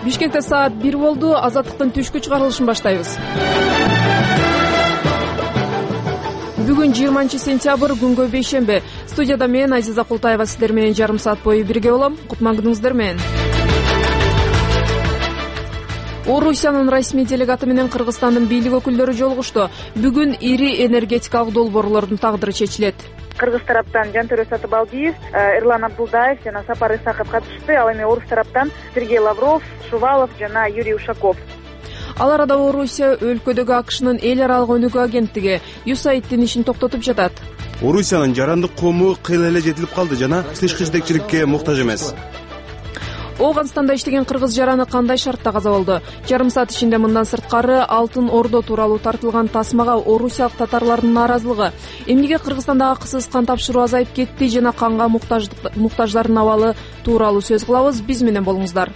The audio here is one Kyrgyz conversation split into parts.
Бишкекте саат 1 болду. Азаттыктын түшкү чыгарылышын баштайбыз. Бүгүн 20-сентябрь, күнгө бейшемби. Студияда мен Азиза Култаева сиздер менен жарым саат бою бирге болом. Кутмандыңыздар менен. Орусиянын расмий делегаты менен Кыргызстандын бийлик өкүлдөрү жолугушту. Бүгүн ири энергетикалык долбоорлордун тагдыры чечилет. Кыргыз тараптан Жантөрө Сатыбалдиев, Эрлан Абдулдаев жана Сапар Исаков катышты. Ал эми орус тараптан Сергей Лавров, Шувалов жана Юрий Ушаков. Ал арада Орусия өлкөдөгү АКШнын эл аралык өнүгүү агенттиги USAID'дин ишин токтотуп жатат. Орусиянын жарандык коому кыйла эле жетилип калды жана тышкы жетекчиликке муктаж эмес. Ооганстанда иштеген кыргыз жараны кандай шартта каза болду? Жарым саат ичинде мындан сырткары Алтын Ордо тууралуу тартылган тасмага орусиялык татарлардын нааразылыгы, эмнеге Кыргызстанда акысыз кан тапшыруу азайып кетти жана канга муктаждардын абалы тууралуу сөз кылабыз. Биз менен болуңуздар.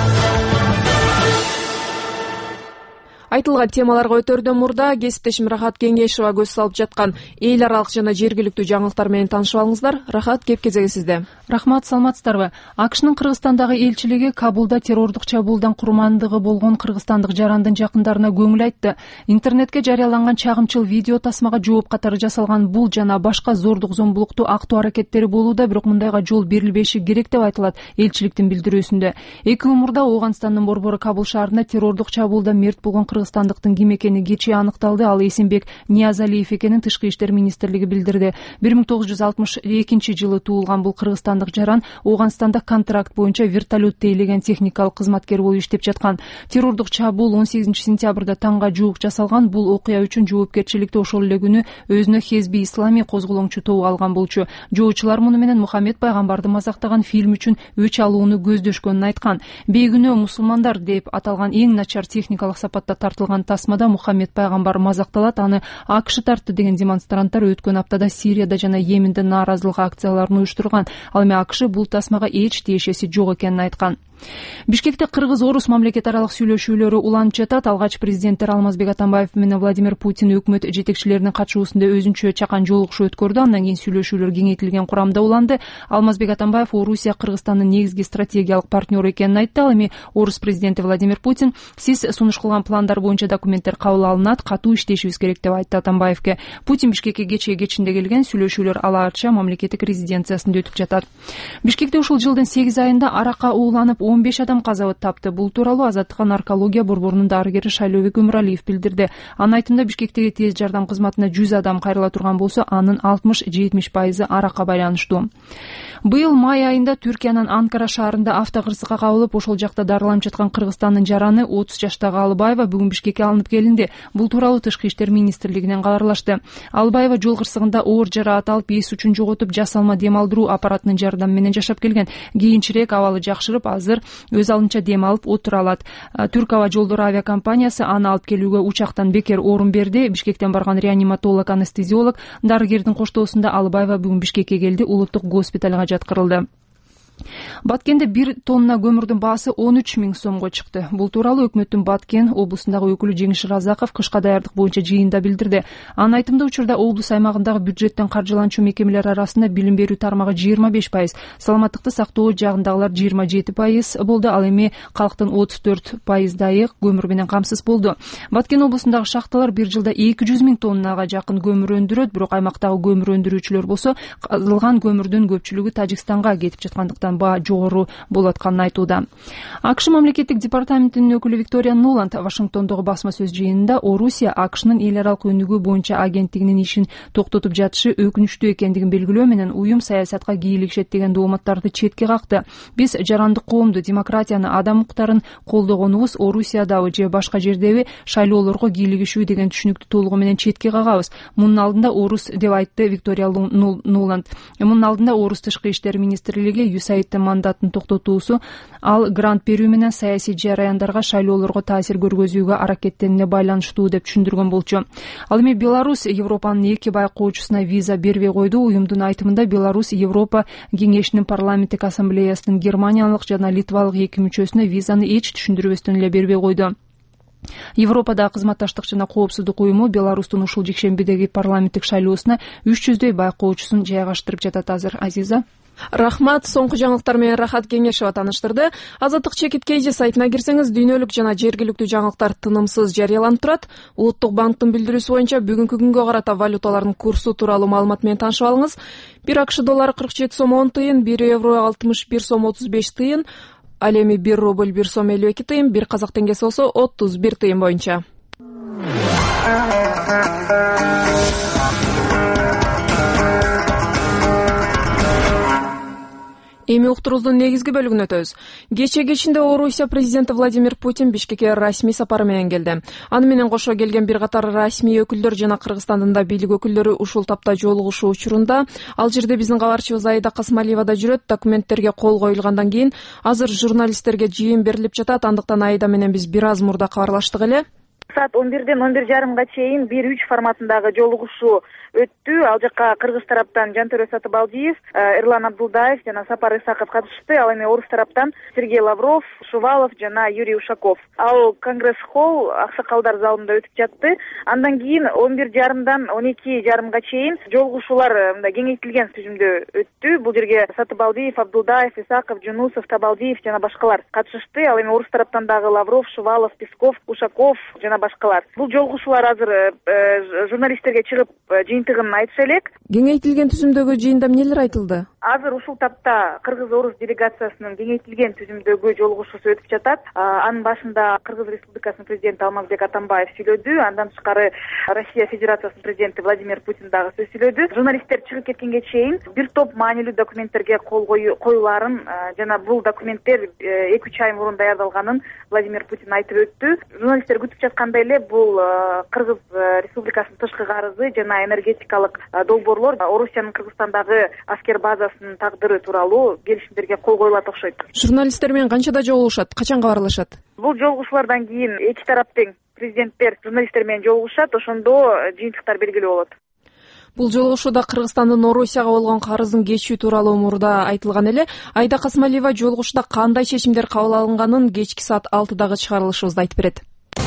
Айтылган темаларга өтөрдөн мурда кесиптешим Рахат Кеңешова көз салып жаткан эл аралык жана жергиликтүү жаңылыктар менен таанышып алыңыздар. Рахат, кеп кезеги сизде. Рахмат, саламатсыздарбы? АКШнын Кыргызстандагы элчилиги Кабулда террордук чабуулдан курмандыгы болгон кыргызстандык жарандын жакындарына көңүл айтты. Интернетке жарыяланган чагымчыл видео тасмага жооп катары жасалган бул жана башка зордук зомбулуктуу актуу аракеттери болууда, бирок мындайга жол берилбеши керек деп айтылат элчиликтин билдирүүсүндө. 2 күн мурда Ооганстандын борбору Кабул шаарында террордук чабуулда мерт болгон кыргызстандыктын ким экени кечээ аныкталды. Ал Эсенбек Ниязалиев экенин Тышкы иштер министрлиги билдирди. 1962 туулган бул кыргызстандык жаран Ооганстанда контракт боюнча вертолет тейлеген техникалык кызматкер болуп иштеп жаткан. Террордук чабуул 18-сентябрда таңга жуук жасалган. Бул окуя үчүн жоопкерчиликти ошол эле күнү өзүнө Хезби Ислами козголоңчу тобу алган болчу. Жоочулар муну менен Мухаммед пайгамбарды мазактаган фильм үчүн өч алууну көздөшкөнүн айткан. Бейгүнөө мусулмандар деп аталган эң начар техникалык сапатта тартылган тасмада Мухаммед пайгамбар мазакталат. Аны АКШ тартты деген демонстранттар өткөн аптада Сирияда жана Йеменде нааразылык акцияларын уюштурган. Ал эми АКШ бул тасмага эч тиешеси жок экенин айткан. Бишкекте кыргыз-орус мамлекет аралык сүйлөшүүлөрү уланып жатат. Алгач президенттер Алмазбек Атамбаев менен Владимир Путин өкмөт жетекчилеринин катышуусунда өзүнчө чакан жолугушуу өткөрдү. Андан кийин сүйлөшүүлөр кеңейтилген курамда уланды. Алмазбек Атамбаев Орусия Кыргызстандын негизги стратегиялык партнеру экенин айтты. Ал эми орус президенти Владимир Путин сиз сунуш кылган пландар боюнча документтер кабыл алынат, катуу иштешибиз керек деп айтты Атамбаевке. Путин Бишкекке кечинде келген. Сүйлөшүүлөр ала арча мамлекеттик резиденциясында өтүп жатат. Бишкекте ушул жылдын 8 айында аракка ууланып 15 адам каза тапты. Бул тууралуу Азаттыкка наркология борборунун дарыгери Шайлообек Өмүралиев билдирди. Анын айтымында Бишкектеги тез жардам кызматына 100 адам кайрыла турган болсо, анын 60-70% аракка байланыштуу. Быйыл май айында Түркиянын Анкара шаарында автокырсыкка кабылып, ошол жакта дарыланып жаткан Кыргызстандын жараны 30 жаштагы Алыбаева бүгүн Бишкекке алынып келинди. Бул тууралуу Тышкы иштер министрлигинен кабарлашты. Алыбаева жол кырсыгында оор жараат алып, эс үчүн жоготуп, жасалма дем алдыруу аппаратынын жардамы менен жашап келген. Кийинчерээк абалы жакшырып, азыр өз алынча дем алып отура алат. Түрк аба жолдору авиакомпаниясы аны алып келүүгө учактан бекер орун берди. Бишкектен барган реаниматолог, анестезиолог дарыгердин коштоосунда Алыбаева бүгүн Бишкекке келди, улуттук госпиталга жаткырылды. Баткенде 1 тонна көмүрдүн баасы 13 000 сомго чыкты. Бул тууралуу өкмөттүн Баткен облусундагы өкүлү Жеңиш Разаков кышка даярдык боюнча жыйында билдирди. Анын айтымында учурда облус аймагындагы бюджеттен каржыланчу мекемелер арасында билим берүү тармагы 25%, саламаттыкты сактоо жагындагылар 27% болду. Ал эми калктын 34% көмүр менен камсыз болду. Баткен облусундагы шахталар бир жылда 200 000 тоннага жакын көмүр өндүрөт, бирок аймактагы көмүр өндүрүүчүлөр болсо казылган көмүрдүн көпчүлүгү Тажикстанга кетип жаткандыктан баа жогору болуп атканын айтууда. АКШ мамлекеттик департаментинин өкүлү Виктория Нуланд Вашингтондогу басма сөз жыйынында Орусия АКШнын эл аралык өнүгүү боюнча агенттигинин ишин токтотуп жатышы өкүнүчтүү экендигин белгилөө менен уюм саясатка кийлигишет деген дооматтарды четке какты. Биз жарандык коомду, демократияны, адам укуктарын колдогонубуз Орусиядабы же башка жердеби шайлоолорго кийлигишүү деген түшүнүктү толугу менен четке кагабыз. Мунун алдында орус деп айтты Виктория Нуланд. Мунун алдында орус тышкы иштер министрлиги USAID мандатын токтотуусу ал грант берүү менен саясий жараяндарга, шайлоолорго таасир көргөзүүгө аракеттенүүнө байланыштуу деп түшүндүргөн болчу. Ал эми Беларусь Европанын 2 байкоочусуна виза бербей койду. Уюмдун айтымында Беларусь Европа кеңешинин парламенттик ассамблеясынын германиялык жана литвалык 2 мүчөсүнө визаны эч түшүндүрбөстөн эле бербей койду. Европада кызматташтык жана коопсуздук уюму Беларустун ушул жекшембидеги парламенттик шайлоосуна 300дөй байкоочусун жайгаштырып жатат азыр. Азиза. Рахмат. Соңку жаңылыктар менен Рахат Кеңешова тааныштырды. Азаттык чекит KG сайтына кирсеңиз, дүйнөлүк жана жергиликтүү жаңылыктар тынымсыз жарыяланып турат. Улуттук банктын билдирүүсү боюнча бүгүнкү күнгө карата валюталардын курсу тууралуу маалымат менен таанышып алыңыз. 1 АКШ доллары 47 сом 10 тыйын, 1 евро 61 сом 35 тыйын, ал эми 1 рубль 1 сом 52 тыйын, 1 казак теңгеси болсо 31 тыйын боюнча. Эми уктуруубуздун негизги бөлүгүнө өтөбүз. Кече Орусия президенти Владимир Путин Бишкекке расмий сапары менен келди. Аны менен кошо келген бир катар расмий өкүлдөр жана Кыргызстандын да бийлик өкүлдөрү ушул тапта жолугушуу учурунда ал жерде биздин кабарчыбыз Аида Касмалиева да жүрөт. Документтерге кол коюлгандан кийин азыр журналисттерге жыйын берилип жатат. Андыктан Аида менен биз бир аз мурда кабарлаштык эле. Саат 11-ден 11:30 чейин 1-3 форматындагы жолугушуу өттү. Ал жакка кыргыз тараптан Жантөрө Сатыбалдиев, Эрлан Абдулдаев жана Сапар Исаков катышты. Ал эми орус тараптан Сергей Лавров, Шувалов жана Юрий Ушаков. Ал Конгресс-холл аксакалдар залында өтүп жатты. Андан кийин 11:30дан 12:30 чейин жолугушуулар мындай кеңейтилген түзүмдө өттү. Бул жерге Сатыбалдиев, Абдулдаев, Исаков, Жунусов, Табалдиев жана башкалар катышты. Ал эми орус тараптан дагы Лавров, Шувалов, Песков, Ушаков жана башкалар. Бул жолугушуулар азыр журналисттерге чыгып жыйынтыгын айтыша элек. Кеңейтилген түзүмдөгү жыйында эмнелер айтылды? Азыр ушул тапта кыргыз-орус делегациясынын кеңейтилген түзүмдөгү жолугушуусу өтүп жатат. Анын башында Кыргыз Республикасынын президенти Алмазбек Атамбаев сүйлөдү. Андан тышкары Россия Федерациясынын президенти Владимир Путин дагы сөз сүйлөдү. Журналисттер чыгып кеткенге чейин бир топ маанилүү документтерге кол коюларын жана бул документтер 2-3 ай мурун даярдалганын Владимир Путин айтып өттү. Журналисттер күтүп жаткандай эле бул Кыргыз Республикасынын тышкы карызы жана энергетикалык долбоорлор Орусиянын Кыргызстандагы аскер базасынын тагдыры тууралуу келишимдерге кол коюлат окшойт. Журналисттер менен канчада жолугушат, качан кабарлашат? Бул жолугушуулардан кийин эки тарап тең президенттер журналисттер менен жолугушат, ошондо жыйынтыктар белгилүү болот. Бул жолугушууда Кыргызстандын Орусияга болгон карызын кечүү тууралуу мурда айтылган эле. Аида Касмалиева жолугушууда кандай чечимдер кабыл алынганын кечки саат 6дагы чыгарылышыбызда айтып берет.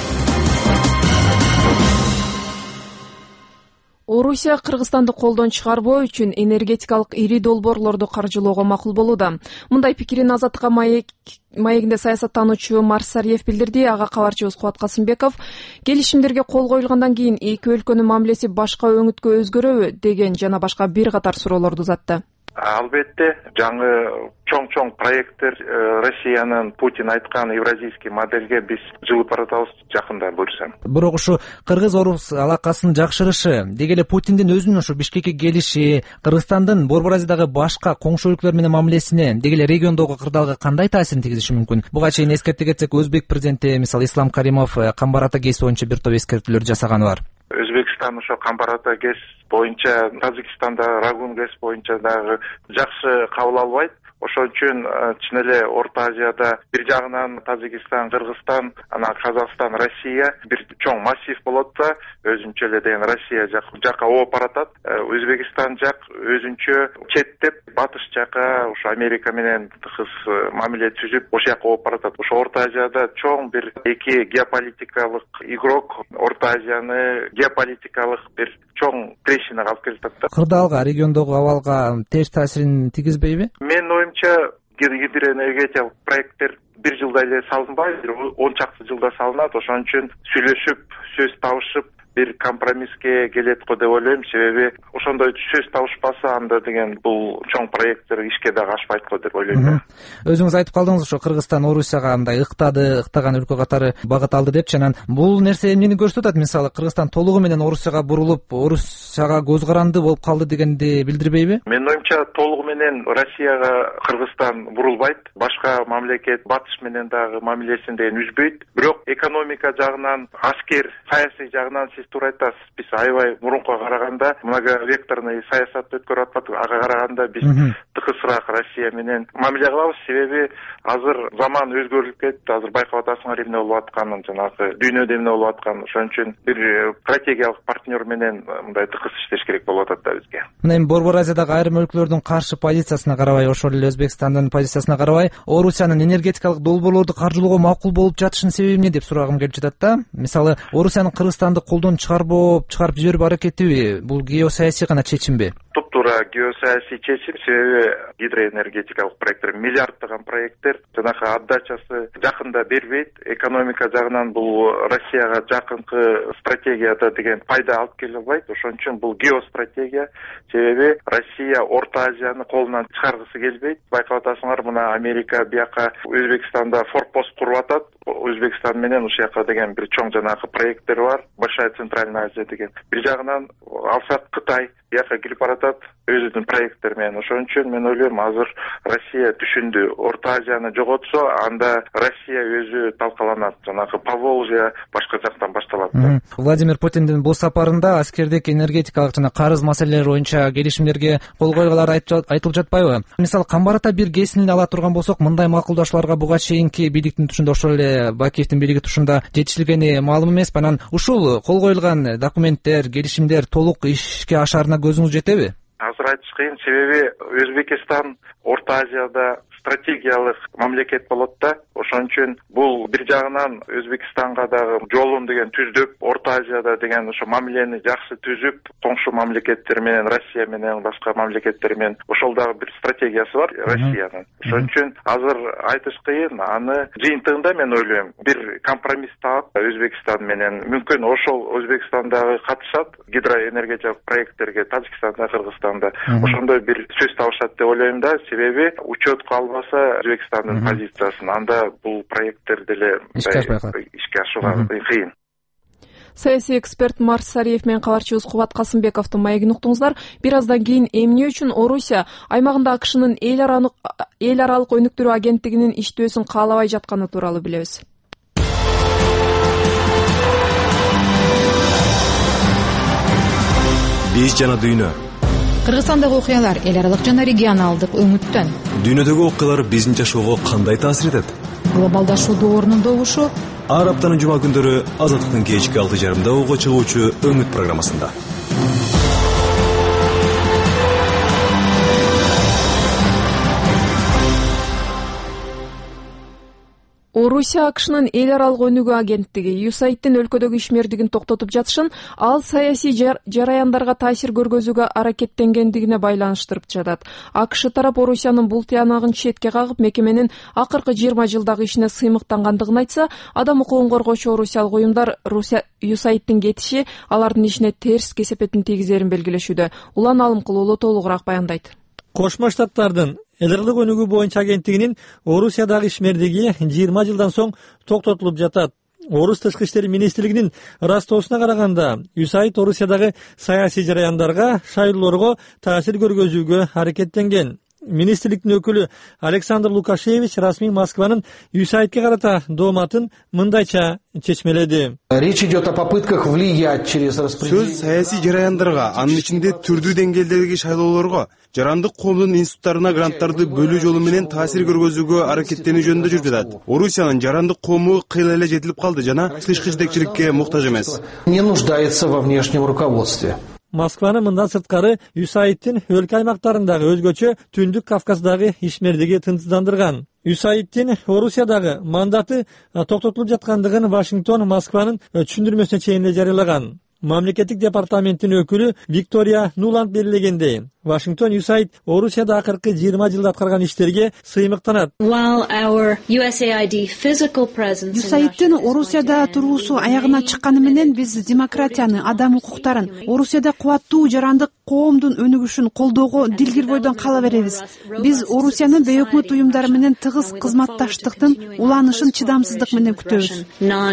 Орусия Кыргызстанды колдон чыгарбоо үчүн энергетикалык ири долбоорлорду каржылоого макул болууда. Мындай пикирин Азаттыкка маегинде саясаттануучу Марс Сариев билдирди. Ага кабарчыбыз Кубат Касымбеков келишимдерге кол коюлгандан кийин эки өлкөнүн мамилеси башка өңүткө өзгөрөбү деген жана башка бир катар суроолорду узатты. Албетте, жаңы чоң проекттер Россиянын Путин айткан евразийский модельге биз жылып баратабыз жакында буюрса. Бирок ушу кыргыз-орус алакасынын жакшырышы, деги эле Путиндин өзүнүн ушу Бишкекке келиши Кыргызстандын Борбор Азиядагы башка коңшу өлкөлөр менен мамилесине, деги эле региондогу кырдаалга кандай таасирин тийгизиши мүмкүн? Буга чейин эскерте кетсек, Өзбек президенти, мисалы Ислам Каримов Камбар ата кейси боюнча бир топ эскертүүлөр жасаганы бар. Өзбекстан ошо Камбар ата ГЭС боюнча, Тажикстанда Рагун ГЭС боюнча дагы жакшы кабыл албайт. Ошон үчүн чын эле Орто Азияда бир жагынан Тажикстан, Кыргызстан, анан Казакстан, Россия бир чоң массив болот да, өзүнчө эле деген Россия жакка ооп баратат. Өзбекстан жак өзүнчө четтеп, батыш жакка ушу Америка менен тыгыз мамиле түзүп, ошол жакка ооп баратат. Ошо Орто Азияда чоң бир эки геополитикалык игрок Орто Азияны геополитикалык бир чоң трещинага алып келип атат. Кырдаалга, региондогу абалга терс таасирин тийгизбейби? Менин оюмча гидроэнергетикалык проекттер бир жылда эле салынбайт, 10 чакты жылда салынат. Ошон үчүн сүйлөшүп, сөз табышып бир компромисске келет го деп ойлойм. Себеби ошондой сөз табышпаса, анда деген бул чоң проекттер ишке дагы ашпайт го деп ойлойм. Өзүңүз айтып калдыңыз, ошо Кыргызстан Орусияга мындай ыктаган өлкө катары багыт алды депчи. Анан бул нерсе эмнени көрсөтөт? Мисалы Кыргызстан толугу менен Орусияга бурулуп, Орусияга көз каранды болуп калды дегенди билдирбейби? Менин оюмча толугу менен Россияга Кыргызстан бурулбайт. Башка мамлекет батыш менен дагы мамилесин деген үзбөйт. Бирок экономика жагынан, аскер, саясий жагынан сиз туура айтасыз. Биз аябай мурункуга караганда многовекторный саясатты өткөрүп атпадык. Ага караганда биз тыгызыраак Россия менен мамиле кылабыз. Себеби азыр заман өзгөрүлүп кетти. Азыр байкап атасыңар эмне болуп атканын, жанагы дүйнөдө эмне болуп атканын. Ошон үчүн бир стратегиялык партнер менен мындай тыгыз иштеш керек болуп атат да бизге. Мына эми Борбор Азиядагы айрым өлкөлөрдүн каршы позициясына карабай, ошол эле Өзбекстандын позициясына карабай, Орусиянын энергетикалык долбоорлорду каржылоого макул болуп жатышынын себеби эмне деп сурагым келип жатат да. Мисалы, Орусиянын Кыргызстанды колдон чыгарып жиберүү аракетиби? Бул геосаясий гана чечимби? Туптуура туура геосаясий чечим, себеби гидроэнергетикалык проекттер миллиарддаган проекттер, жанагы отдачасы жакында бербейт. Экономика жагынан бул Россияга жакынкы стратегияда деген пайда алып келе албайт. Ошон үчүн бул геостратегия, себеби Россия Орто Азияны колунан чыгаргысы келбейт. Байкап атасыңар, мына Америка бияка Өзбекстанда форпост куруп атат. Өзбекстан менен ушул жака деген бир чоң жанагы проекттер бар. Большая Центральная Азия деген. Бир жагынан алсак Кытай бияка кирип баратат өзүнүн проекттери менен. Ошон үчүн мен ойлойм, азыр Россия түшүндү. Орто Азияны жоготсо, анда Россия өзү талкаланат. Жанагы Поволжье башка жактан башталат. Владимир Путиндин бул сапарында аскердик, энергетикалык жана карыз маселелери боюнча келишимдерге кол койгонлор айтылып жатпайбы? Мисалы, Камбарата бир кесимин ала турган болсок, мындай макулдашууларга буга чейинки бийликтин тушунда, ошол эле Бакиевдин бийлиги тушунда жетишилгени маалым эмеспи? Анан ушул кол коюлган документтер, келишимдер толук ишке ашаарына көзүңүз жетеби? Азыр айтыш кыйын, себеби Өзбекистан Орто Азияда стратегиялык мамлекет болот да. Ошон үчүн бул бир жагынан Өзбекстанга дагы жолун деген түздүп, Орто Азияда деген ошо мамилени жакшы түзүп, коңшу мамлекеттер менен, Россия менен, башка мамлекеттер менен ошол дагы бир стратегиясы бар Россиянын. Ошон үчүн азыр айтыш кыйын. Аны жыйынтыгында мен ойлойм, бир компромисс таап Өзбекстан менен, мүмкүн ошол Өзбекстандагы катышат гидроэнергетикалык проекттерге, Тажикстанда, Кыргызстанда. Ошондой бир сөз табышат деп ойлойм да, себеби учетко албаса Өзбекстандын позициясын, анда бул проекттер деле ишке ашууга кыйын. Саясий эксперт Марс Сариев менен кабарчыбыз Кубат Касымбековдун маегин уктуңуздар. Бир аздан кийин эмне үчүн Орусия аймагында АКШнын эл аралык өнүктүрүү агенттигинин иштөөсүн каалабай жатканы тууралуу билебиз. Биз жана дүйнө. Кыргызстандагы окуялар эл аралык жана регионалдык өңүттөн. Дүйнөдөгү окуялар биздин жашоого кандай таасир этет? Глобалдашуу доорунун добушу ар аптанын жума күндөрү Азаттыктын кечки 6:30 угуга чыгуучу Өңүт программасында. Орусия АКШнын эл аралык өнүгүү агенттиги USAIDтин өлкөдөгү ишмердигин токтотуп жатышын ал саясий жараяндарга таасир көргөзүүгө аракеттенгендигине байланыштырып жатат. АКШ тарап Орусиянын бул тыянагын четке кагып, мекеменин акыркы 20 жылдагы ишине сыймыктангандыгын айтса, адам укугун коргоочу орусиялык уюмдар USAIDтин кетиши алардын ишине терс кесепетин тийгизерин белгилешүүдө. Улан Алымкулуулу толугураак баяндайт. Кошмо Штаттардын эл аралык өнүгүү боюнча агенттигинин Орусиядагы ишмердиги 20 жылдан соң токтотулуп жатат. Орус тышкы иштер министрлигинин ырастоосуна караганда, USAID Орусиядагы саясий жараяндарга, шайлоолорго таасир көргөзүүгө аракеттенген. Министрликтин өкүлү Александр Лукашевич расмий Москванын USAIDке карата дооматын мындайча чечмеледи. Речь идет о попытках влиять через распределение. Сөз саясий жараяндарга, анын ичинде түрдүү деңгээлдеги шайлоолорго, жарандык коомдун институттарына гранттарды бөлүү жолу менен таасир көргөзүүгө аракеттенүү жөнүндө жүрүп жатат. Орусиянын жарандык коому кыйла эле жетилип калды жана тышкы жетекчиликке муктаж эмес. Не нуждается во внешнем руководстве. Москваны мындан сырткары USAIDтин өлкө аймактарындагы өзгөчө Түндүк Кавказдагы ишмердиги тынчсыздандырган. USAIDтин Орусиядагы мандаты токтотулуп жаткандыгын Вашингтон Москванын түшүндүрмөсүнө чейин эле жарыялаган. Мамлекеттик департаменттин өкүлү Виктория Нуланд белгилегендей, Вашингтон USAID Орусияда акыркы 20 жылда аткарган иштерге сыймыктанат. USAIDтин Орусияда туруусу аягына чыкканы менен биз демократияны, адам укуктарын, Орусияда кубаттуу жарандык коомдун өнүгүшүн колдоого дилгир бойдон кала беребиз. Биз Орусиянын бейөкмөт уюмдары менен тыгыз кызматташтыктын уланышын чыдамсыздык менен күтөбүз.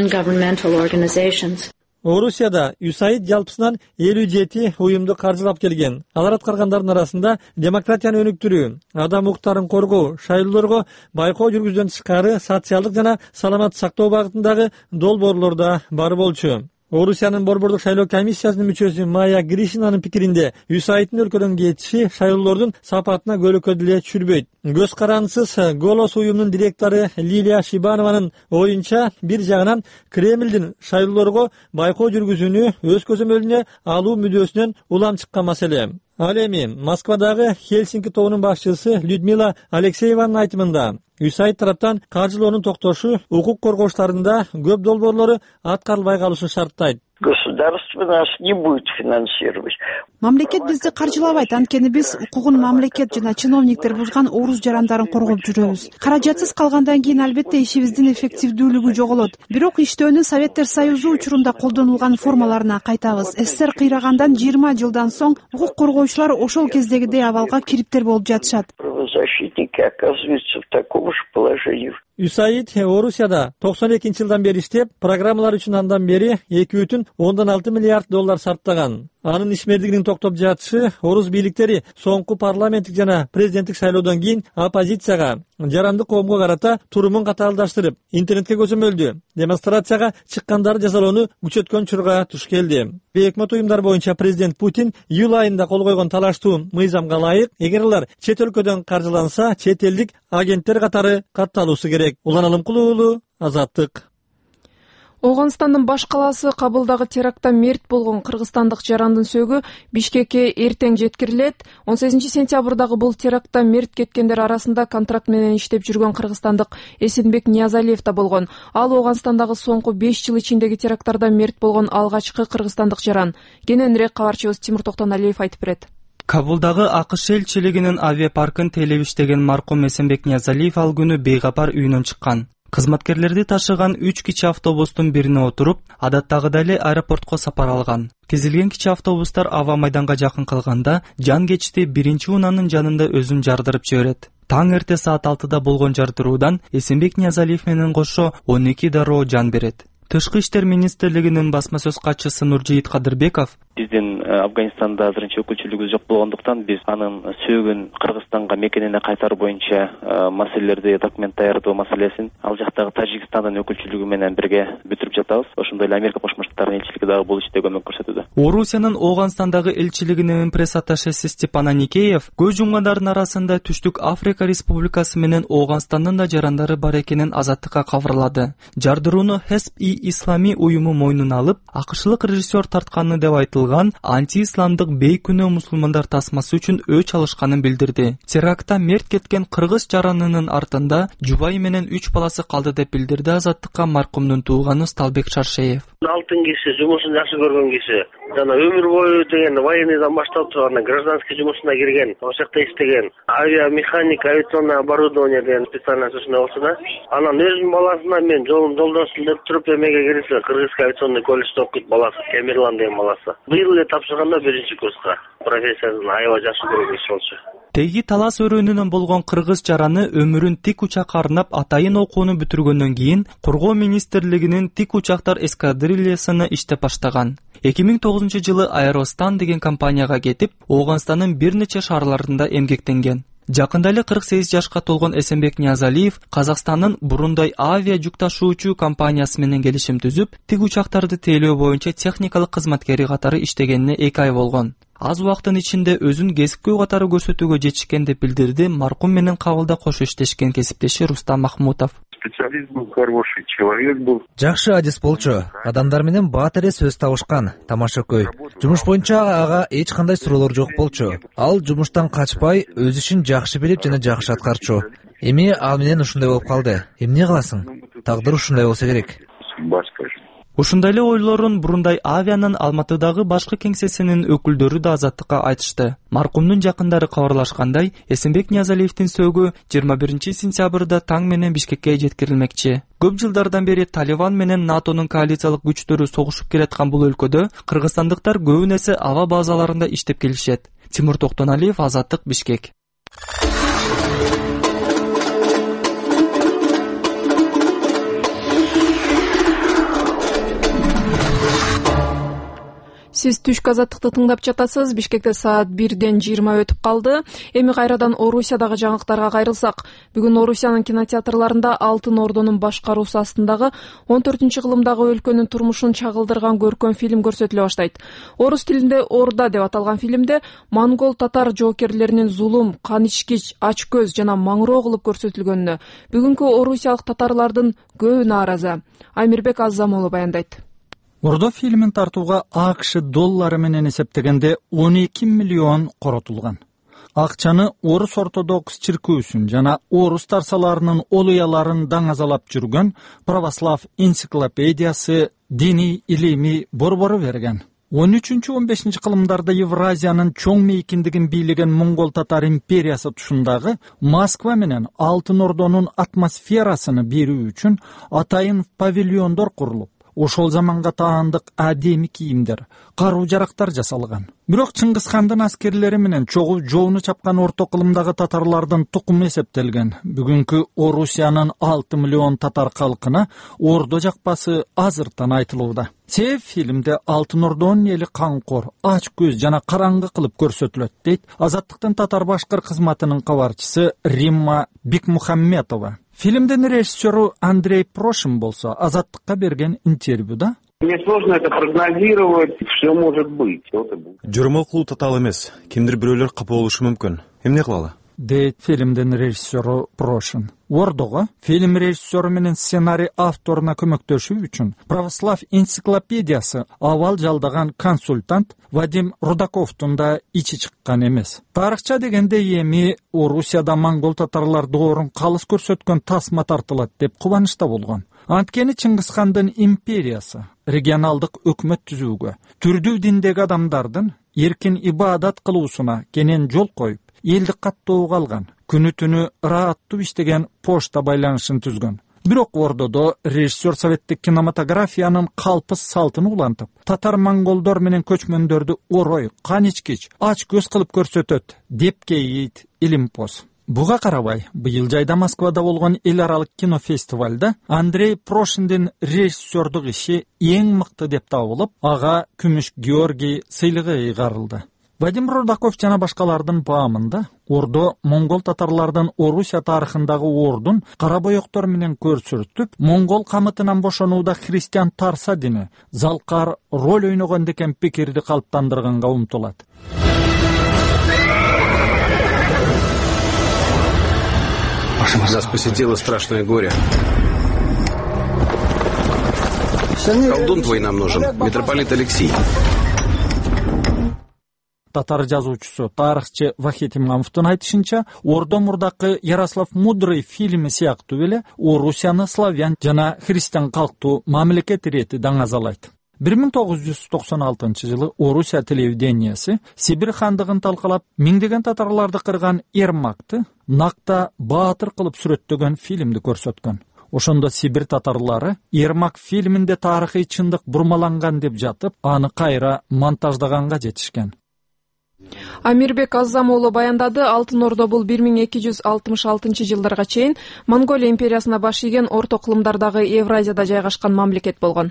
Орусияда USAID жалпысынан 57 уюмду каржылап келген. Алар аткаргандардын арасында демократияны өнүктүрүү, адам укуктарын коргоо, шайлоолорго байкоо жүргүздөн тышкары социалдык жана саламаттык сактоо багытындагы долбоорлор да бар болчу. Орусиянын борбордук шайлоо комиссиясынын мүчөсү Майя Гришинанын пикиринде, USAIDтин өлкөдөн кетиши шайлоолордун сапатына көөлөккө деле түшүрбөйт. Көз карансыз Голос уюмунун директору Лилия Шибанованын оюнча, бир жагынан Кремлдин шайлоолорго байкоо жүргүзүүнү өз көзөмөлүнө алуу мүдөөсүнөн улам чыккан маселе. Ал эми Москвадагы Хельсинки тобунун башчысы Людмила Алексееванын айтымында, USAID тараптан каржылоонун токтошу укук коргоочуларында көп долбоорлору аткарылбай калышын шарттайт. Государство нас не будет финансировать. Мамлекет бизди каржылабайт, анткени биз укугун мамлекет жана чиновниктер бузган орус жарандарын коргоп жүрөбүз. Каражатсыз калгандан кийин албетте ишибиздин эффективдүүлүгү жоголот. Бирок иштөөнү Советтер Союзу учурунда колдонулган формаларына кайтабыз. СССР кыйрагандан 20 жылдан соң укук коргоочулар ошол кездегидей абалга кириптер болуп жатышат. Правозащитники оказываются в таком же положении. USAID Орусияда 92-жылдан бери иштеп, программалар үчүн андан бери 2,6 миллиард доллар сарптаган. Анын ишмердигинин токтоп жатышы орус бийликтери соңку парламенттик жана президенттик шайлоодон кийин оппозицияга, жарандык коомго карата турумун катаалдаштырып, интернетке көзөмөлдү демонстрацияга чыккандарды жазалоону күчөткөн учурга туш келди. Өкмөт уюмдары боюнча президент Путин июль айында кол койгон талаштуу мыйзамга ылайык, эгер алар чет өлкөдөн каржыланса, чет элдик агенттер катары катталуусу керек. Улан Алымкулуу уулу, Азаттык. Оғанстандын баш калаасы Кабылдагы терактта мерт болгон кыргызстандык жарандын сөөгү Бишкекке эртең жеткирилет. 18 сентябрдагы бул терактта мерт кеткендер арасында контракт менен иштеп жүргөн кыргызстандык Эсенбек Ниязалиев да болгон. Ал Оғанстандагы соңку 5 жыл ичиндеги теракттарда мерт болгон алгачкы кыргызстандык жаран. Кененирээк кабарчыбыз Тимур Токтоналиев айтып берет. Кабулдагы АКШ элчилигинин авиапаркын тейлеп иштеген маркум Эсенбек Ниязалиев ал күнү бейгапар үйүнөн чыккан. Кызматкерлерди ташыган 3 кичи автобустун бирине отуруп, адаттагыдай эле аэропортко сапар алган. Кезилген кичи автобустар аба майданга жакын калганда, жан кечти биринчи унаанын жанында өзүн жардырып жиберет. Таң эрте саат 6да болгон жардыруудан Эсенбек Ниязалиев менен кошо 12 дароо жан берет. Тышкы иштер министрлигинин басма сөз катчысы Нуржейит Кадырбеков биздин Афганистанда азырынча өкүлчүлүгүбүз жок болгондуктан биз анын сөөгүн Кыргызстанга мекенине кайтаруу боюнча маселелерди документ даярдоо маселесин ал жактагы Тажикстандын өкүлчүлүгү менен бирге бүтүрүп жатабыз. Ошондой эле Америка Кошмо Штаттарынын элчилиги дагы бул иште көмөк көрсөтүүдө. Орусиянын Оғанстандагы элчилигинин пресс-атташеси Степан Аникеев көз жумгандардын арасында Түштүк Африка Республикасы менен Оғанстандын да жарандары бар экенин Азаттыкка кабарлады. Жардырууну Хесп-и-Ислами уюму мойнуна алып, акышлык режиссер тартканы деп айтылган анти-исламдык бейкүнөө мусулмандар тасмасы үчүн өч алышканын билдирди. Терактта мерт кеткен кыргыз жаранынын артында жубайы менен 3 баласы калды деп билдирди Азаттыкка маркумдун тууганы Сталбек Шаршеев. Алтын киши, жумушун жакшы көргөн киши, жана өмүр бою деген военныйдан баштап турган гражданский жумушуна кирген, ошол жакта иштеген, авиамеханик, авиационное оборудование деген специальность ушундай болсо да, анан өзүнүн баласына мен жолдошум деп туруп эмеге киришсе, Кыргызский авиационный колледжде окуйт баласы, Темирлан деген баласы. Быйыл эле тапшырганда 1-чи курска. Профессиясын аябай жакшы көргөн киши болчу. Теги талас өрөөнүнөн болгон кыргыз жараны өмүрүн тик учакка арнап атайын окууну бүтүргөндөн кийин Коргоо министрлигинин тик учактар эскадрильясына иштеп баштаган. 2009 жылы Аэростан деген компанияга кетип, Оғанстандын бир нече шаарларында эмгектенген. Жакында эле 48 жашка толгон Эсенбек Ниязалиев Казакстандын бурундай авиа жүк ташуучу компаниясы менен келишим түзүп, тик учактарды тейлөө боюнча техникалык кызматкери катары иштегенине 2 ай болгон. Аз убакыттын ичинде өзүн кесипкөй катары көрсөтүүгө жетишкен деп билдирди маркум менен кабылда кошо иштешкен кесиптеши Рустам Махмутов. Специалист был хороший, человек был. Жакшы адис болчу. Адамдар менен бат эле сөз табышкан. Тамашакөй. Жумуш боюнча ага эч кандай суроолор жок болчу. Ал жумуштан качпай, өз ишин жакшы билип жана жакшы аткарчу. Эми ал менен ушундай болуп калды. Эмне кыласың? Тагдыр ушундай болсо керек. Ушундай эле ойлорун бурундай авианын Алматыдагы башкы кеңсесинин өкүлдөрү да Азаттыкка айтышты. Маркумдун жакындары кабарлашкандай, Эсенбек Ниязалиевдин сөөгү 21 сентябрда таң менен Бишкекке жеткирилмекчи. Көп жылдардан бери Талибан менен НАТОнун коалициялык күчтөрү согушуп келаткан бул өлкөдө кыргызстандыктар көбүн эсе аба базаларында иштеп келишет. Тимур Токтоналиев, Азаттык, Бишкек. Сиз Түшкү Азаттыкты тыңдап жатасыз. Бишкекте саат 1:20 өтүп калды. Эми кайрадан Орусиядагы жаңылыктарга кайрылсак, бүгүн Орусиянын кинотеатрларында Алтын Ордонун башкаруусу астындагы 14-кылымдагы өлкөнүн турмушун чагылдырган көркөм фильм көрсөтүлө баштайт. Орус тилинде Орда деп аталган фильмде монгол татар жоокерлеринин зулум, кан ичкич, ач көз жана маңыроо кылып көрсөтүлгөнүнө бүгүнкү орусиялык татарлардын көбү нааразы. Амирбек Аззамолу баяндайт. Ордо фильмин тартууга АКШ доллары менен эсептегенде 12 миллион коротулган. акчаны Орус ортодокс чиркөөсүн жана орус тарсаларынын олуяларын даңазалап жүргөн Православ энциклопедиясы диний илимий борбору берген. 13-15 кылымдарда Евразиянын чоң мейкиндигин бийлеген Монгол татар империясы тушундагы Москва менен Алтын Ордонун атмосферасыны берүү үчүн атайын павильондор курулуп, ошол заманга таандык адеми кийимдер, каруу жарактар жасалган. Бирок Чыңгыз хандын аскерлери менен чогуу жоону чапкан орто кылымдагы татарлардын тукуму эсептелген. Бүгүнкү Орусиянын 6 миллион татар калкына ордо жакпасы азыртан айтылууда. Себеп фильмде Алтын Ордонун эли каңкор, ач көз жана караңгы кылып көрсөтүлөт, дейт Азаттыктын татар башкыр кызматынын кабарчысы Римма Бекмухамметова. Фильмдин режиссеру Андрей Прошин болсо Азаттыкка берген интервьюда: Мне сложно это прогнозировать, все может быть. Журмал кылуу татаал эмес. Кимдир бирөөлөр капа болушу мүмкүн. Эмне кылалы? Дейт фильмдин режиссеру Прошин. Ордого фильм режиссеру менен сценарий авторуна көмөктөшүү үчүн Православ энциклопедиясы авал жалдаган консультант Вадим Рудаковдун да ичи чыккан эмес. Тарыхча дегенде эми Орусияда монгол татарлар доорун калыс көрсөткөн тасма тартылат деп кубанычта болгон. Анткени Чыңгыз хандын империясы регионалдык өкмөт түзүүгө, түрдүү диндеги адамдардын эркин ибадат кылуусуна кенен жол коюп, элди каттоого алган, күнү түнү ырааттуу иштеген почта байланышын түзгөн. Бирок Ордодо режиссер советтик кинематографиянын калпыс салтын улантып, татар-монголдор менен көчмөндөрдү орой, кан ичкич, ач көз кылып көрсөтөт, деп кейийт Илимпоз. Буга карабай, быйыл жайда Москвада болгон эл аралык кинофестивалда Андрей Прошиндин режиссердук иши эң мыкты деп табылып, ага күмүш Георгий сыйлыгы ыйгарылды. Вадим Рудаков жана башкалардын баамында Ордо монгол татарлардын Орусия тарыхындагы ордун кара боектор менен көрсөтүп, монгол камытынан бошонууда христиан тарса дини залкар роль ойногон деген пикирди калыптандырганга умтулат. Нас посетило страшное горе. Колдун твой нам нужен, митрополит Алексей. Татар жазуучусу, тарыхчы Вахит Имамовдун айтышынча, Ордо мурдакы Ярослав Мудрый фильми сыяктуу эле Орусияны славян жана христиан калктуу мамлекет ирети даңазалайт. 1996 жылы Орусия телевидениясы Сибир хандыгын талкалап, миңдеген татарларды кырган Ермакты накта баатыр кылып сүрөттөгөн фильмди көрсөткөн. Ошондо Сибир татарлары Ермак фильминде тарыхый чындык бурмаланган деп жатып, аны кайра монтаждаганга жетишкен. Амирбек Аззамоолу баяндады. Алтын Ордо бул 1266 жылдарга чейин Монголия империясына баш ийген орто кылымдардагы Евразияда жайгашкан мамлекет болгон.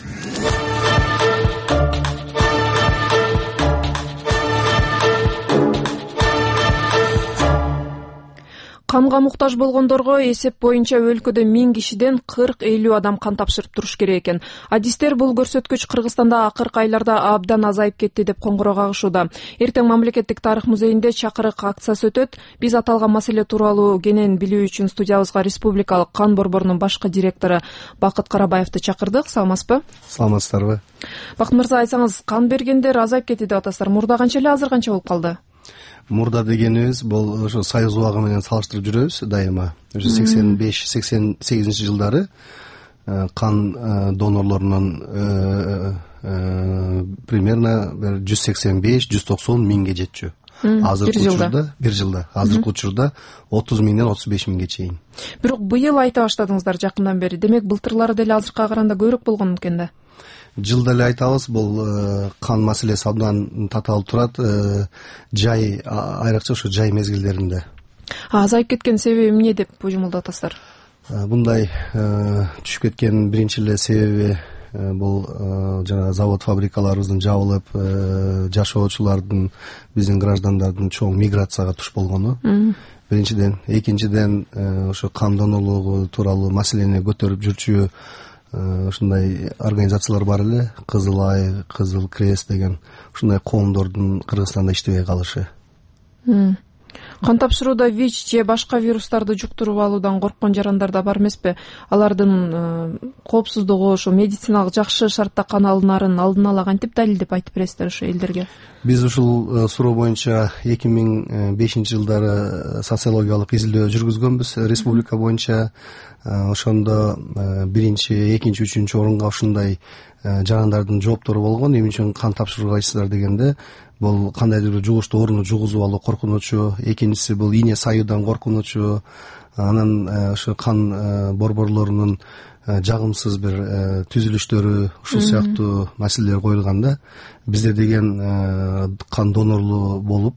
Канга муктаж болгондорго эсеп боюнча өлкөдө 1000 кишиден 40-50 адам кан тапшырып туруш керек экен. Адистер бул көрсөткүч Кыргызстанда акыркы айларда абдан азайып кетти деп коңгуроо кагышууда. Эртең мамлекеттик тарых музейинде чакырык акциясы өтөт. Биз аталган маселе тууралуу кенен билүү үчүн студиябызга республикалык кан борборунун башкы директору Бакыт Карабаевди чакырдык. Саламатсызбы? Саламатсыздарбы? Бакыт мырза, айтсаңыз, кан бергендер азайып кетти деп атасыздар. Мурда канча эле, азыр канча болуп калды? Мурда дегенибиз бул ошо союз убагы менен салыштырып жүрөбүз дайыма. Ошо 85-88 жылдары кан донорлорунун примерно 185-190 миңге жетчү. Бир жылда. Азыркы учурда 30 миңден 35 миңге чейин. Бирок быйыл айта баштадыңыздар жакындан бери. Демек былтырлары деле азыркыга караганда көбүрөөк болгон экен да. Жылда эле айтабыз, бул кан маселеси абдан татаал турат. Жай, айрыкча ошо жай мезгилдеринде. Азайып кеткен себеби эмне деп божомолдоп атасыздар? Мындай түшүп кеткен биринчи эле себеби бул жана завод фабрикаларыбыздын жабылып, жашоочулардын, биздин граждандардын чоң миграцияга туш болгону. Биринчиден, экинчиден ошо кан донорлугу тууралуу маселени көтөрүп жүрчү ушундай организациялар бар эле, Кызыл Ай, Кызыл Крест деген ушундай коомдордун Кыргызстанда иштебей калышы. Кан тапшырууда ВИЧ же башка вирустарды жуктуруп алуудан корккон жарандар да бар эмеспи? Алардын коопсуздугу, ошо медициналык жакшы шартта кан алынарын алдын ала кантип далилдеп айтып бересиздер ошо элдерге? Биз ушул суроо боюнча 2005-жылдары социологиялык изилдөө жүргүзгөнбүз республика боюнча. Ошондо биринчи, экинчи, үчүнчү орунга ушундай жарандардын жооптору болгон. Эмне үчүн кан тапшырбайсыздар дегенде, бул кандайдыр бир жугуштуу ооруну жугузуп алуу коркунучу, экинчиси бул ийне саюудан коркунучу, анан ошо кан борборлорунун жагымсыз бир түзүлүштөрү, ушул сыяктуу маселелер коюлган да. Бизде деген кан донорлуу болуп,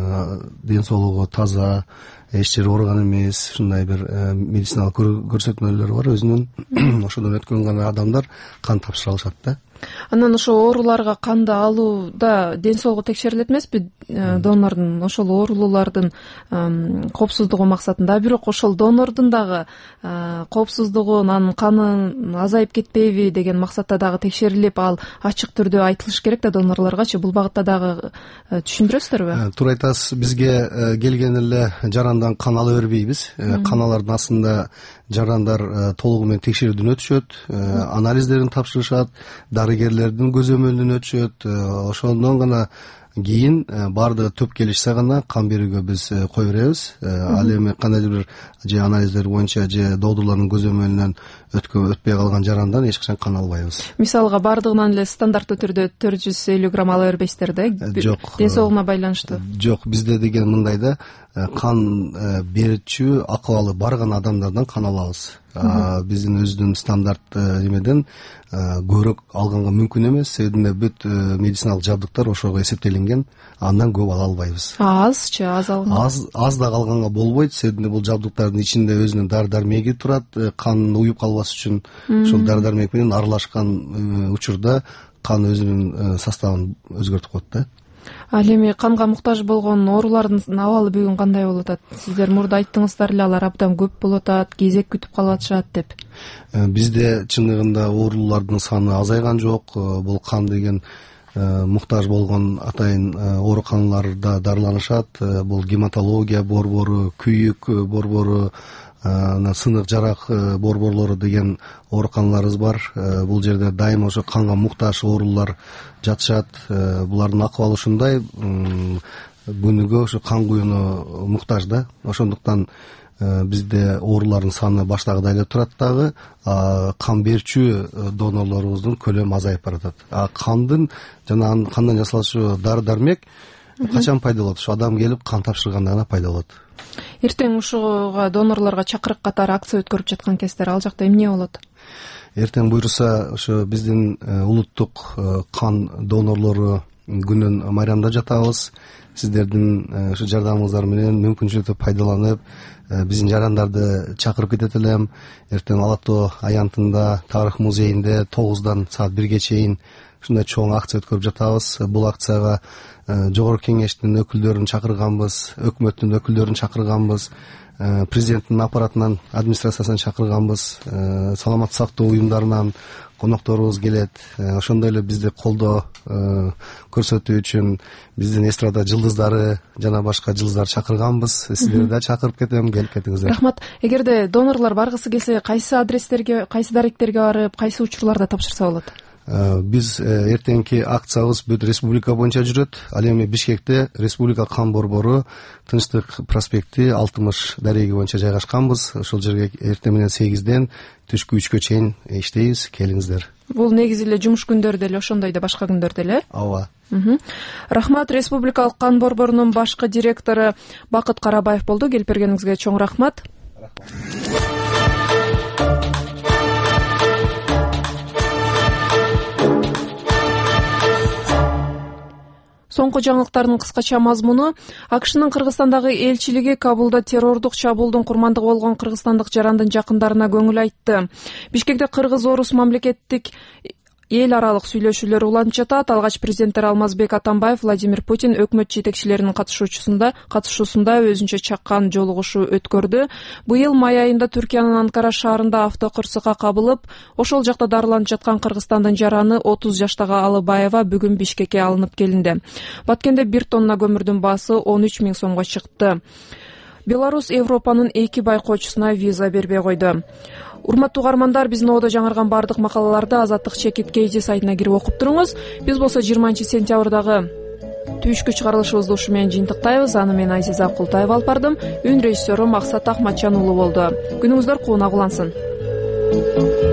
ден соолугу таза, эч жери ооруган эмес, ушундай бир медициналык көрсөтмөлөр бар. Өзүнүн ошодон өткөн гана адамдар кан тапшыра алышат да. Анан ошо ооруларга канды алууда ден соолугу текшерилет эмеспи донордун? Ошол оорулуулардын коопсуздугу максатында, бирок ошол донордун дагы коопсуздугу, анын каны азайып кетпейби деген максатта дагы текшерилип, ал ачык түрдө айтылыш керек да донорларгачы. Бул багытта дагы түшүндүрөсүздөрбү? Туура айтасыз. Бизге келген эле жарандан кан ала бербейбиз. Каналардын астында жарандар толугу менен текшерүүдөн өтүшөт, анализдерин тапшырышат, дарыгерлердин көзөмөлүнөн өтүшөт. Ошондон гана кийин баардыгы төп келишсе гана кан берүүгө биз кое беребиз. Ал эми кандайдыр бир же анализдер боюнча же доодурлардын көзөмөлүнөн өтпөй калган жарандан эч качан кан албайбыз. Мисалга баардыгынан эле стандарттуу түрдө 450 грамм ала бербейсиздер да? Жок. Ден соолугуна байланыштуу? Жок, бизде деген мындай да, кан берүүчү акыбалы барган адамдардан кан алабыз. Биздин өзүнүн стандарт эмеден көбүрөөк алганга мүмкүн эмес. Себебинде бүт медициналык жабдыктар ошого эсептелинген. Андан көп ала албайбыз. Азчы, аз алганга? Аз да алганга болбойт. Себебинде бул жабдыктардын ичинде өзүнүн дары-дармеги турат. Кан уюп калбас үчүн ошол дары-дармек менен аралашкан учурда кан өзүнүн составын өзгөртүп коет да. Ал эми канга муктаж болгон оорулардын абалы бүгүн кандай болуп атат? Сиздер мурда айттыңыздар эле, алар абдан көп болуп атат, кезек күтүп калып атышат деп. Бизде чындыгында оорулардын саны азайган жок. Бул кан деген муктаж болгон атайын ооруканаларда дарыланышат. Бул гематология борбору, күйүк борбору, сынык жарак борборлору деген ооруканаларыбыз бар. Бул жерде дайыма ошо канга муктаж оорулар жатышат. Булардын акыбалы ушундай, күнүгө ошо кан куюуну муктаж да. Ошондуктан бизде оорулардын саны баштагыдай эле турат дагы, кан берүүчү донорлорубуздун көлөмү азайып баратат. Кандын жана кандан жасалчу дары-дармек качан пайда болот? Ошо адам келип кан тапшырганда гана пайда болот. Эртең ушуга донорлорго чакырык катары акция өткөрүп жаткан кездер ал жакта эмне болот? Эртең буйруса ошо биздин улуттук кан донорлору күнүн майрамдап жатабыз. Сиздердин ушу жардамыңыздар менен мүмкүнчүлүктү пайдаланып, биздин жарандарды чакырып кетет элем. Эртең Ала Тоо аянтында, Тарых музейинде 9-дан саат 1-ге чейин ушундай чоң акция өткөрүп жатабыз. Бул акцияга жогорку кеңештин өкүлдөрүн чакырганбыз, өкмөттүн өкүлдөрүн чакырганбыз, президенттин аппаратынан, администрациясынан чакырганбыз, саламаттык сактоо уюмдарынан конокторубуз келет. Ошондой эле бизди колдоо көрсөтүү үчүн биздин эстрада жылдыздары жана башка жылдыздар чакырганбыз. Сиздерди да чакырып кетем, келип кетиңиздер. Рахмат. Эгерде донорлор баргысы келсе, кайсы адрестерге, кайсы даректерге барып, кайсы учурларда тапшырса болот? Биз эртеңки акциябыз бүт республика боюнча жүрөт. Ал эми Бишкекте республика кан борбору Тынчтык проспекти 60 дареги боюнча жайгашканбыз. Ошол жерге эртең менен 8-ден түшкү 3-кө чейин иштейбиз. Келиңиздер. Бул негизи эле жумуш күндөрдө эле, ошондой да башка күндөрдө эле? Ооба. Рахмат. Республикалык кан борборунун башкы директору Бакыт Карабаев болду. Келип бергениңизге чоң рахмат. Соңку жаңылыктардын кыскача мазмуну: АКШнын Кыргызстандагы элчилиги Кабулда террордук чабуулдун курмандыгы болгон кыргызстандык жарандын жакындарына көңүл айтты. Бишкекте кыргыз-орус мамлекеттик эл аралык сүйлөшүүлөр уланып жатат. Алгач президенттер Алмазбек Атамбаев, Владимир Путин өкмөт жетекчилеринин катышуусунда өзүнчө чаккан жолугушуу өткөрдү. Быйыл май айында Түркиянын Анкара шаарында автокырсыкка кабылып, ошол жакта дарыланып жаткан Кыргызстандын жараны 30 жаштагы Алыбаева бүгүн Бишкекке алынып келинди. Баткенде 1 тонна көмүрдүн баасы 13 000 сомго чыкты. Беларусь Европанын 2 байкоочусуна виза бербей койду. Урматтуу угармандар, биздин одо жаңырган бардык макалаларды Азаттык Чекит KG сайтына кирип окуп туруңуз. Биз болсо 20-сентябрдагы түйүшкү чыгарылышыбызды ушу менен жыйынтыктайбыз. Аны мен Азиза Култаева алып бардым. Үн режиссеру Максат Ахматжан уулу болду. Күнүңүздөр кууна кулансын.